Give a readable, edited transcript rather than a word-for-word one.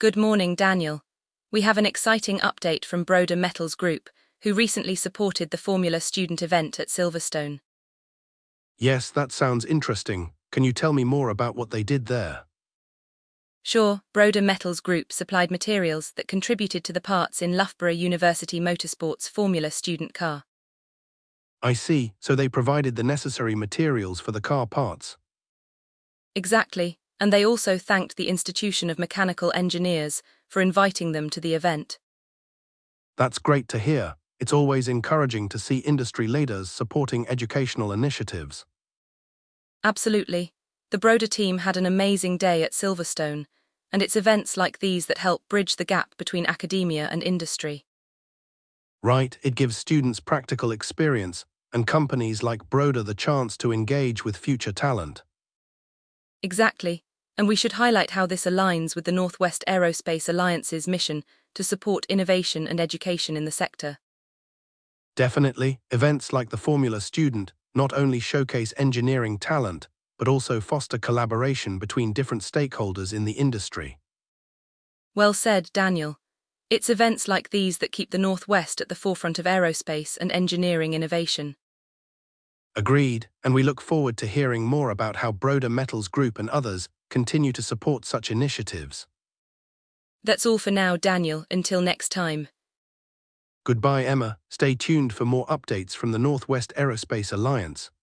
Good morning, Daniel. We have an exciting update from Broder Metals Group, who recently supported the Formula Student event at Silverstone. Yes, that sounds interesting. Can you tell me more about what they did there? Sure, Broder Metals Group supplied materials that contributed to the parts in Loughborough University Motorsports Formula student car. I see, so they provided the necessary materials for the car parts. Exactly, and they also thanked the Institution of Mechanical Engineers for inviting them to the event. That's great to hear. It's always encouraging to see industry leaders supporting educational initiatives. Absolutely. The Broder team had an amazing day at Silverstone, and it's events like these that help bridge the gap between academia and industry. Right, it gives students practical experience and companies like Broder the chance to engage with future talent. Exactly, and we should highlight how this aligns with the Northwest Aerospace Alliance's mission to support innovation and education in the sector. Definitely, events like the Formula Student not only showcase engineering talent, but also foster collaboration between different stakeholders in the industry. Well said, Daniel. It's events like these that keep the Northwest at the forefront of aerospace and engineering innovation. Agreed, and we look forward to hearing more about how Broder Metals Group and others continue to support such initiatives. That's all for now, Daniel, until next time. Goodbye, Emma. Stay tuned for more updates from the Northwest Aerospace Alliance.